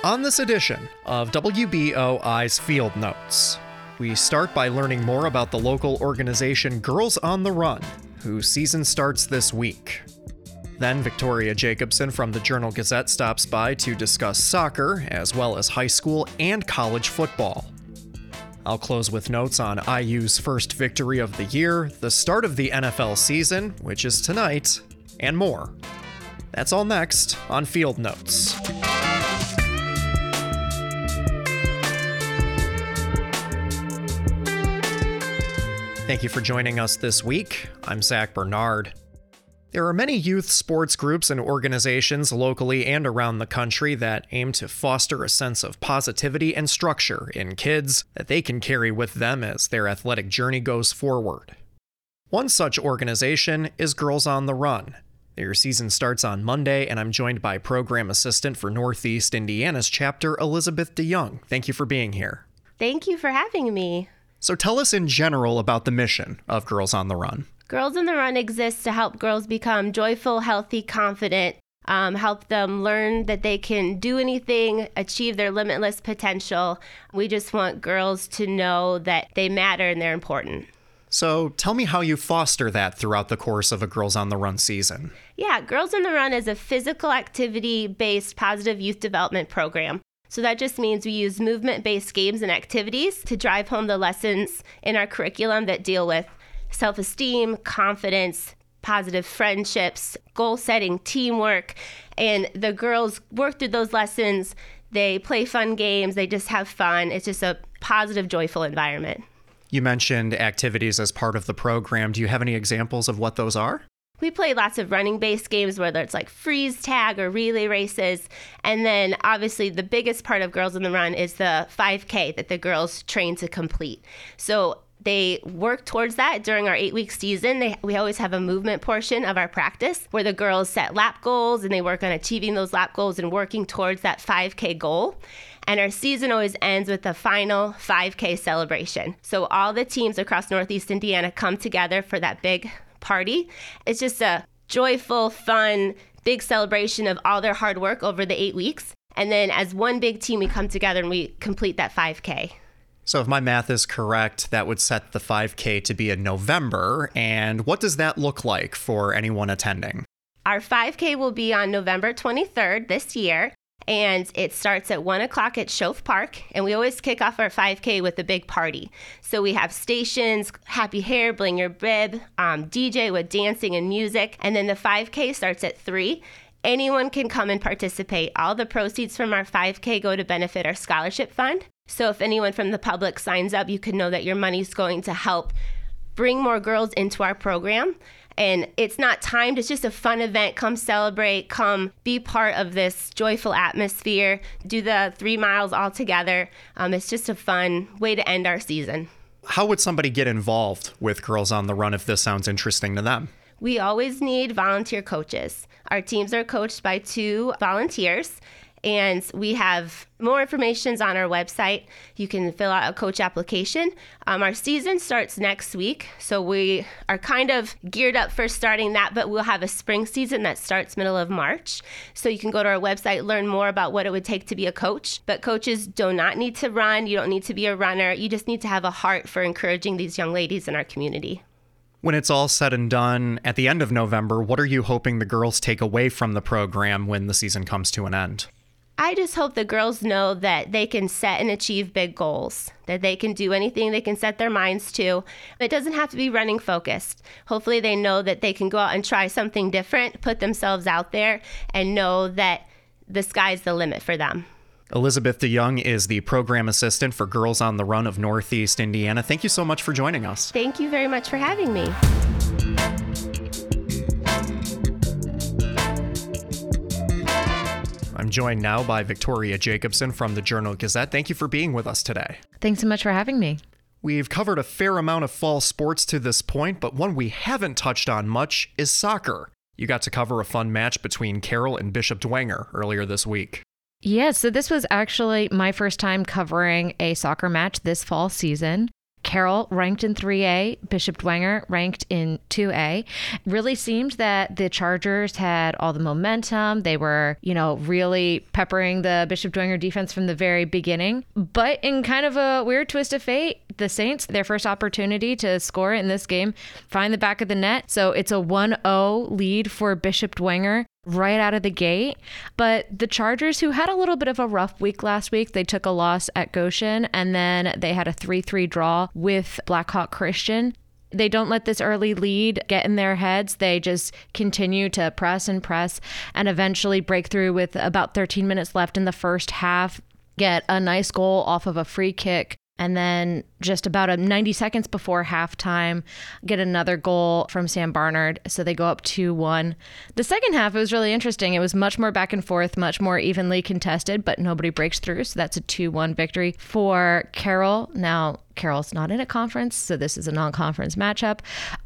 On this edition of WBOI's Field Notes, we start by learning more about the local organization Girls on the Run, whose season starts this week. Then Victoria Jacobson from the Journal-Gazette stops by to discuss soccer, as well as high school and college football. I'll close with notes on IU's first victory of the year, the start of the NFL season, which is tonight, and more. That's all next on Field Notes. Thank you for joining us this week. I'm Zach Bernard. There are many youth sports groups and organizations locally and around the country that aim to foster a sense of positivity and structure in kids that they can carry with them as their athletic journey goes forward. One such organization is Girls on the Run. Their season starts on Monday, and I'm joined by Program Assistant for Northeast Indiana's chapter, Elizabeth DeYoung. Thank you for being here. Thank you for having me. So tell us in general about the mission of Girls on the Run. Girls on the Run exists to help girls become joyful, healthy, confident, help them learn that they can do anything, achieve their limitless potential. We just want girls to know that they matter and they're important. So tell me how you foster that throughout the course of a Girls on the Run season. Yeah, Girls on the Run is a physical activity-based positive youth development program. So that just means we use movement-based games and activities to drive home the lessons in our curriculum that deal with self-esteem, confidence, positive friendships, goal setting, teamwork. And the girls work through those lessons. They play fun games. They just have fun. It's just a positive, joyful environment. You mentioned activities as part of the program. Do you have any examples of what those are? We play lots of running-based games, whether it's like freeze tag or relay races. And then obviously the biggest part of Girls on the Run is the 5K that the girls train to complete. So they work towards that during our 8-week season. We always have a movement portion of our practice where the girls set lap goals and they work on achieving those lap goals and working towards that 5K goal. And our season always ends with the final 5K celebration. So all the teams across Northeast Indiana come together for that big party. It's just a joyful, fun, big celebration of all their hard work over the 8 weeks. And then as one big team, we come together and we complete that 5K. So if my math is correct, that would set the 5K to be in November. And what does that look like for anyone attending? Our 5K will be on November 23rd this year. And it starts at 1 o'clock at Schoaf Park. And we always kick off our 5K with a big party. So we have stations, happy hair, bling your bib, DJ with dancing and music. And then the 5K starts at 3. Anyone can come and participate. All the proceeds from our 5K go to benefit our scholarship fund. So if anyone from the public signs up, you can know that your money's going to help bring more girls into our program. And it's not timed. It's just a fun event. Come celebrate. Come be part of this joyful atmosphere. Do the 3 miles all together. It's just a fun way to end our season. How would somebody get involved with Girls on the Run if this sounds interesting to them? We always need volunteer coaches. Our teams are coached by 2 volunteers. And we have more information on our website. You can fill out a coach application. Our season starts next week, so we are kind of geared up for starting that, but we'll have a spring season that starts middle of March. So you can go to our website, learn more about what it would take to be a coach. But coaches do not need to run. You don't need to be a runner. You just need to have a heart for encouraging these young ladies in our community. When it's all said and done, at the end of November, what are you hoping the girls take away from the program when the season comes to an end? I just hope the girls know that they can set and achieve big goals, that they can do anything they can set their minds to. It doesn't have to be running focused. Hopefully they know that they can go out and try something different, put themselves out there, and know that the sky's the limit for them. Elizabeth DeYoung is the Program Assistant for Girls on the Run of Northeast Indiana. Thank you so much for joining us. Thank you very much for having me. I'm joined now by Victoria Jacobson from the Journal-Gazette. Thank you for being with us today. Thanks so much for having me. We've covered a fair amount of fall sports to this point, but one we haven't touched on much is soccer. You got to cover a fun match between Carroll and Bishop Dwenger earlier this week. Yeah, so this was actually my first time covering a soccer match this fall season. Carroll ranked in 3A, Bishop Dwenger ranked in 2A. Really seemed that the Chargers had all the momentum. They were, really peppering the Bishop Dwenger defense from the very beginning. But in kind of a weird twist of fate, the Saints, their first opportunity to score in this game, find the back of the net. So it's a 1-0 lead for Bishop Dwenger right out of the gate. But the Chargers, who had a little bit of a rough week last week, they took a loss at Goshen, and then they had a 3-3 draw with Blackhawk Christian. They don't let this early lead get in their heads. They just continue to press and eventually break through with about 13 minutes left in the first half, get a nice goal off of a free kick. And then just about 90 seconds before halftime, get another goal from Sam Barnard. So they go up 2-1. The second half, it was really interesting. It was much more back and forth, much more evenly contested, but nobody breaks through. So that's a 2-1 victory for Carroll. Now, Carroll's not in a conference, so this is a non-conference matchup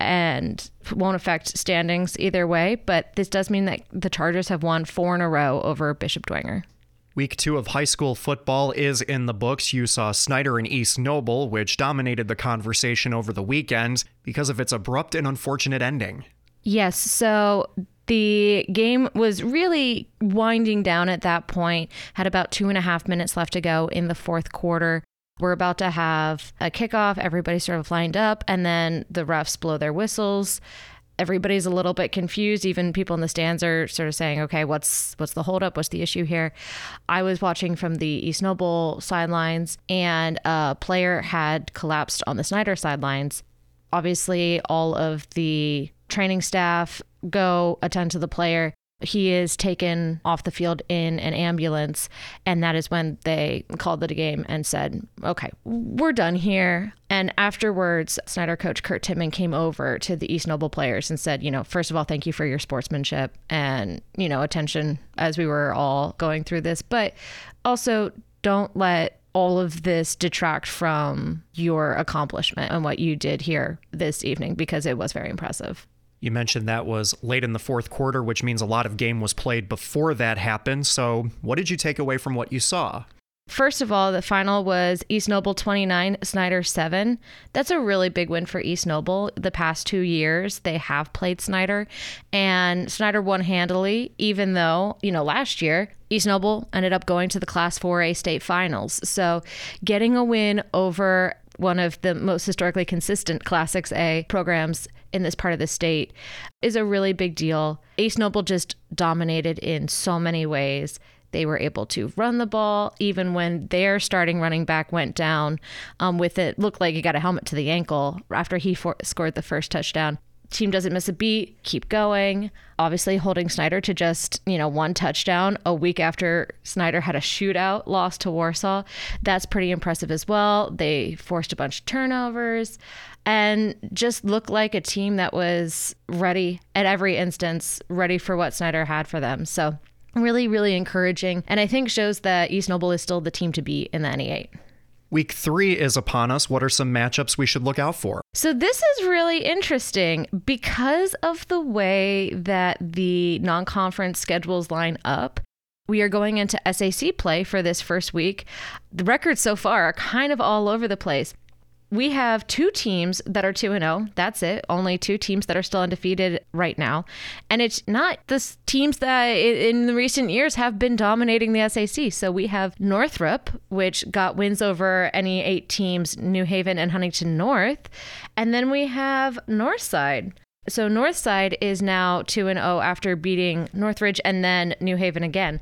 and won't affect standings either way. But this does mean that the Chargers have won 4 in a row over Bishop Dwenger. Week 2 of high school football is in the books. You saw Snyder and East Noble, which dominated the conversation over the weekend because of its abrupt and unfortunate ending. Yes, so the game was really winding down at that point, had about 2.5 minutes left to go in the fourth quarter. We're about to have a kickoff, everybody's sort of lined up, and then the refs blow their whistles. Everybody's a little bit confused. Even people in the stands are sort of saying, okay, what's the holdup? What's the issue here? I was watching from the East Noble sidelines, and a player had collapsed on the Snyder sidelines. Obviously, all of the training staff go attend to the player. He is taken off the field in an ambulance, and that is when they called it a game and said, okay, we're done here. And afterwards, Snyder coach Kurt Tittman came over to the East Noble players and said, first of all, thank you for your sportsmanship and, attention as we were all going through this, but also don't let all of this detract from your accomplishment and what you did here this evening, because it was very impressive. You mentioned that was late in the fourth quarter, which means a lot of game was played before that happened. So what did you take away from what you saw? First of all, the final was East Noble 29, Snyder 7. That's a really big win for East Noble. The past 2 years, they have played Snyder, and Snyder won handily, even though, last year, East Noble ended up going to the Class 4A state finals. So getting a win over one of the most historically consistent Class 6A programs in this part of the state is a really big deal. East Noble just dominated in so many ways. They were able to run the ball even when their starting running back went down with it. Looked like he got a helmet to the ankle after he scored the first touchdown. Team doesn't miss a beat, keep going. Obviously holding Snyder to just, one touchdown a week after Snyder had a shootout loss to Warsaw. That's pretty impressive as well. They forced a bunch of turnovers and just looked like a team that was ready at every instance, ready for what Snyder had for them. So really, really encouraging. And I think shows that East Noble is still the team to beat in the NE8. Week 3 is upon us. What are some matchups we should look out for? So this is really interesting because of the way that the non-conference schedules line up. We are going into SAC play for this first week. The records so far are kind of all over the place. We have 2 teams that are 2-0. That's it. Only 2 teams that are still undefeated right now. And it's not the teams that in the recent years have been dominating the SAC. So we have Northrop, which got wins over NE8 teams, New Haven and Huntington North. And then we have Northside. So Northside is now 2-0 after beating Northridge and then New Haven again.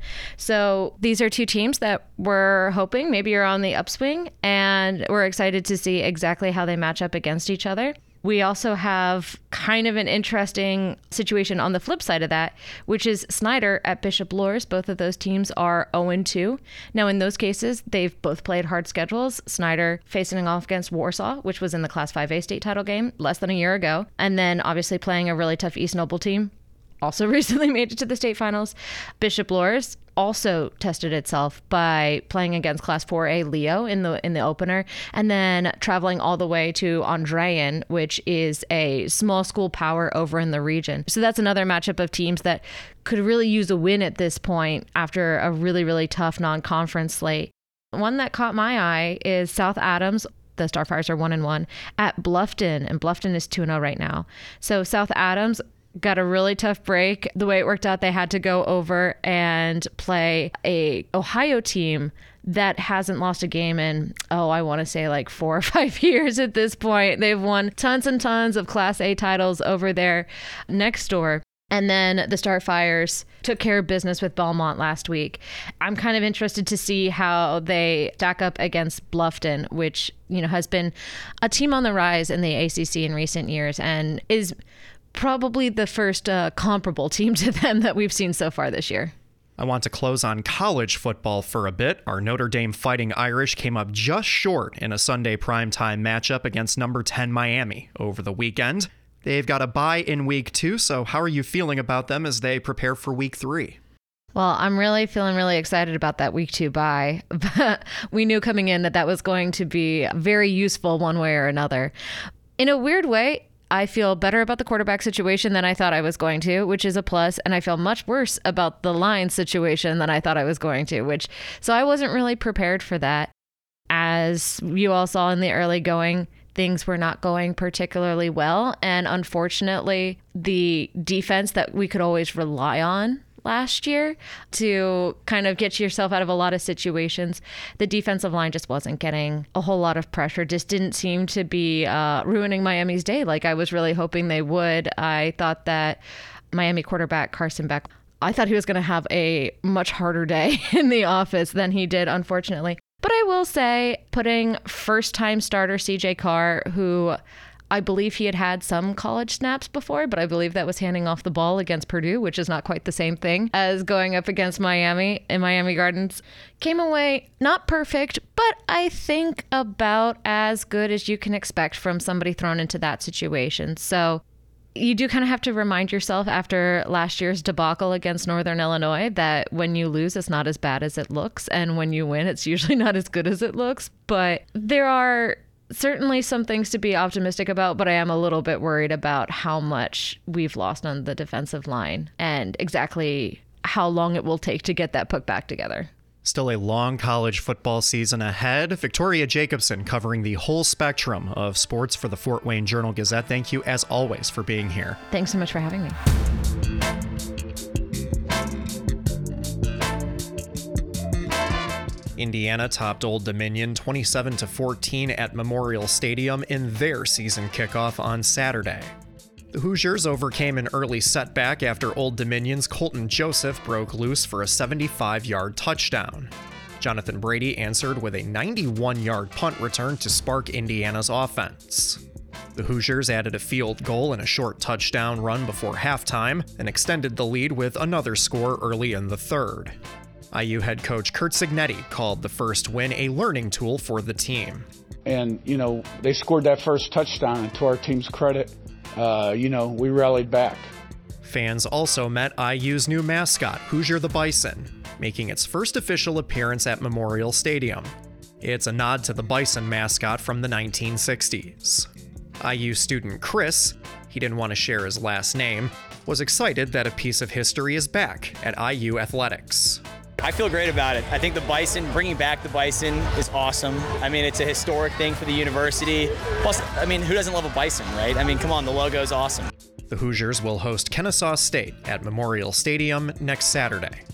So these are 2 teams that we're hoping maybe are on the upswing, and we're excited to see exactly how they match up against each other. We also have kind of an interesting situation on the flip side of that, which is Snyder at Bishop Luers. Both of those teams are 0-2. Now, in those cases, they've both played hard schedules. Snyder facing off against Warsaw, which was in the Class 5A state title game less than a year ago. And then obviously playing a really tough East Noble team. Also recently made it to the state finals. Bishop Luers also tested itself by playing against Class 4A Leo in the opener, and then traveling all the way to Andrean, which is a small school power over in the region. So that's another matchup of teams that could really use a win at this point after a really, really tough non-conference slate. One that caught my eye is South Adams The Starfires are 1-1 at Bluffton, and Bluffton is 2-0 right now. So South Adams got a really tough break. The way it worked out, they had to go over and play a Ohio team that hasn't lost a game in, I want to say like 4 or 5 years at this point. They've won tons and tons of Class A titles over there next door. And then the Starfires took care of business with Belmont last week. I'm kind of interested to see how they stack up against Bluffton, which, has been a team on the rise in the ACC in recent years and is probably the first comparable team to them that we've seen so far this year. I want to close on college football for a bit. Our Notre Dame Fighting Irish came up just short in a Sunday primetime matchup against number 10 Miami over the weekend. They've got a bye in week 2, so how are you feeling about them as they prepare for week 3? Well, I'm really feeling really excited about that week 2 bye, but we knew coming in that was going to be very useful one way or another. In a weird way, I feel better about the quarterback situation than I thought I was going to, which is a plus, and I feel much worse about the line situation than I thought I was going to, so I wasn't really prepared for that. As you all saw in the early going, things were not going particularly well, and unfortunately, the defense that we could always rely on last year to kind of get yourself out of a lot of situations, the defensive line just wasn't getting a whole lot of pressure, just didn't seem to be ruining Miami's day like I was really hoping they would. I thought that Miami quarterback Carson Beck, I thought he was going to have a much harder day in the office than he did, unfortunately. But I will say, putting first-time starter CJ Carr, who I believe he had some college snaps before, but I believe that was handing off the ball against Purdue, which is not quite the same thing as going up against Miami in Miami Gardens. Came away not perfect, but I think about as good as you can expect from somebody thrown into that situation. So you do kind of have to remind yourself after last year's debacle against Northern Illinois that when you lose, it's not as bad as it looks. And when you win, it's usually not as good as it looks. But there are certainly some things to be optimistic about, but I am a little bit worried about how much we've lost on the defensive line and exactly how long it will take to get that put back together. Still a long college football season ahead. Victoria Jacobson covering the whole spectrum of sports for the Fort Wayne Journal-Gazette. Thank you, as always, for being here. Thanks so much for having me. Indiana topped Old Dominion 27-14 at Memorial Stadium in their season kickoff on Saturday. The Hoosiers overcame an early setback after Old Dominion's Colton Joseph broke loose for a 75-yard touchdown. Jonathan Brady answered with a 91-yard punt return to spark Indiana's offense. The Hoosiers added a field goal and a short touchdown run before halftime and extended the lead with another score early in the third. IU head coach Curt Cignetti called the first win a learning tool for the team. And, they scored that first touchdown, and to our team's credit, we rallied back. Fans also met IU's new mascot, Hoosier the Bison, making its first official appearance at Memorial Stadium. It's a nod to the Bison mascot from the 1960s. IU student Chris, he didn't want to share his last name, was excited that a piece of history is back at IU Athletics. I feel great about it. I think the Bison, bringing back the Bison is awesome. I mean, it's a historic thing for the university. Plus, who doesn't love a Bison, right? Come on, the logo is awesome. The Hoosiers will host Kennesaw State at Memorial Stadium next Saturday.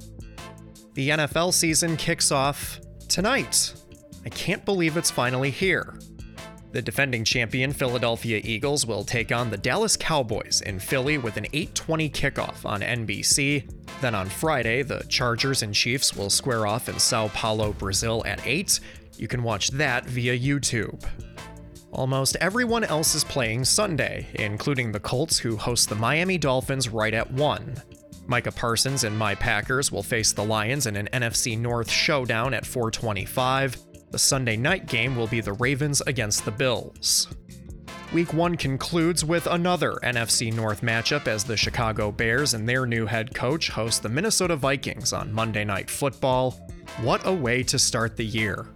The NFL season kicks off tonight. I can't believe it's finally here. The defending champion Philadelphia Eagles will take on the Dallas Cowboys in Philly with an 8:20 kickoff on NBC. Then on Friday, the Chargers and Chiefs will square off in Sao Paulo, Brazil at 8. You can watch that via YouTube. Almost everyone else is playing Sunday, including the Colts, who host the Miami Dolphins right at 1. Micah Parsons and my Packers will face the Lions in an NFC North showdown at 4:25. The Sunday night game will be the Ravens against the Bills. Week 1 concludes with another NFC North matchup as the Chicago Bears and their new head coach host the Minnesota Vikings on Monday Night Football. What a way to start the year.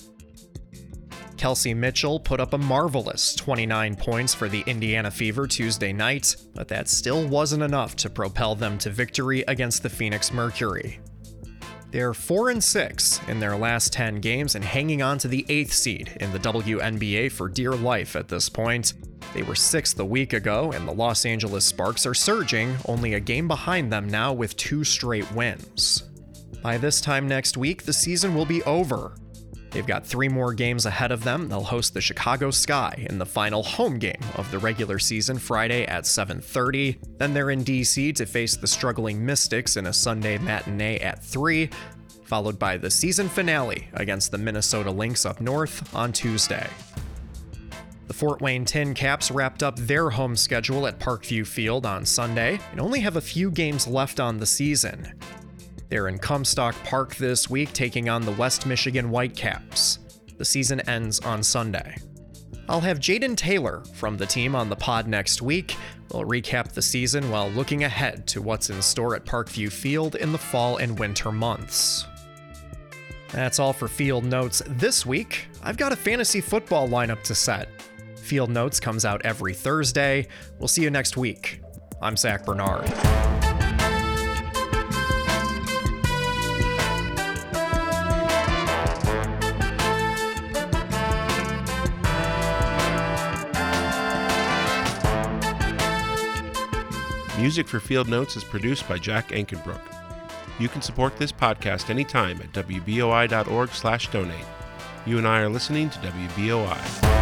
Kelsey Mitchell put up a marvelous 29 points for the Indiana Fever Tuesday night, but that still wasn't enough to propel them to victory against the Phoenix Mercury. They're 4-6 in their last 10 games and hanging on to the 8th seed in the WNBA for dear life at this point. They were 6th a week ago, and the Los Angeles Sparks are surging, only a game behind them now with 2 straight wins. By this time next week, the season will be over. They've got 3 more games ahead of them. They'll host the Chicago Sky in the final home game of the regular season Friday at 7:30. Then they're in DC to face the struggling Mystics in a Sunday matinee at 3, followed by the season finale against the Minnesota Lynx up north on Tuesday. The Fort Wayne Tin Caps wrapped up their home schedule at Parkview Field on Sunday and only have a few games left on the season. They're in Comstock Park this week taking on the West Michigan Whitecaps. The season ends on Sunday. I'll have Jaden Taylor from the team on the pod next week. We'll recap the season while looking ahead to what's in store at Parkview Field in the fall and winter months. That's all for Field Notes this week. I've got a fantasy football lineup to set. Field Notes comes out every Thursday. We'll see you next week. I'm Zach Bernard. Music for Field Notes is produced by Jack Ankenbrook. You can support this podcast anytime at wboi.org/donate. You and I are listening to WBOI.